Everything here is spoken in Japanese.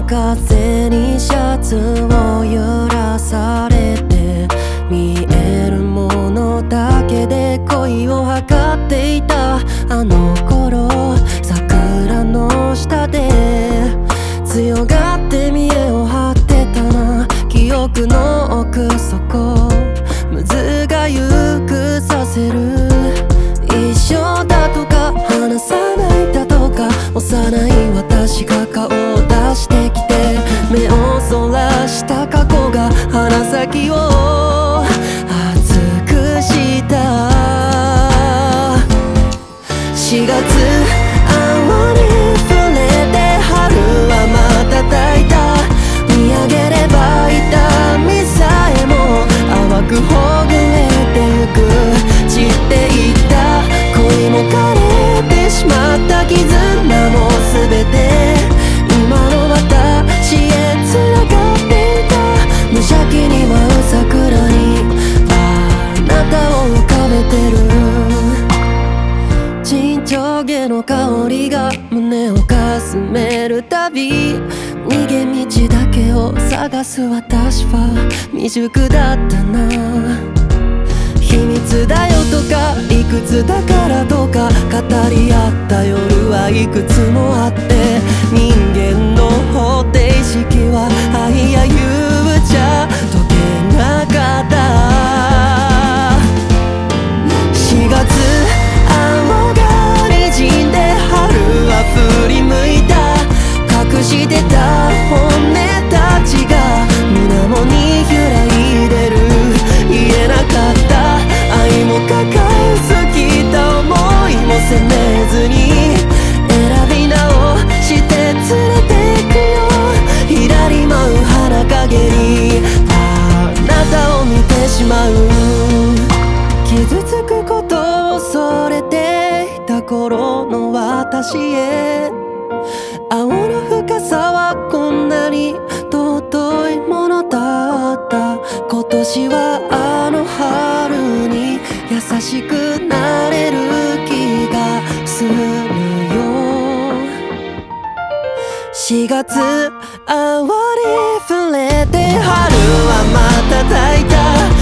風にシャツを揺らされて、見えるものだけで恋を測っていたあの頃、桜の下で強がって見栄を張ってたな。記憶の奥底むずがゆくさせる。一緒だとか話さないだとか、幼い私が顔を出してきて、目をそらした過去が鼻先を熱くした。4月青に触れて春は瞬いた。見上げれば痛みさえも淡くほぐれてゆく。散っていった恋も枯れてしまった絆も全て今の私へ繋がっていた。無邪気に舞う桜にあなたを浮かべてる。沈丁花の香りが胸をかすめるたび、逃げ道だけを探す私は未熟だったな。秘密だよとかいくつだからとか語り合った夜はいくつもあって、人間の方程式は愛や憂鬱じゃ解けなかった。4月青がにじんで春は振り向いた。隠してた本音たちが水面に揺らいでる。言えなかった愛も抱えすぎた想いも責めずに選び直して連れてくよ。左舞う花陰にあなたを見てしまう。傷つくことを恐れていた頃の私へ、青の深さはこんなに尊いものだった。今年はあの春に優しくなれる気がするよ。4月青に触れて春は瞬いた。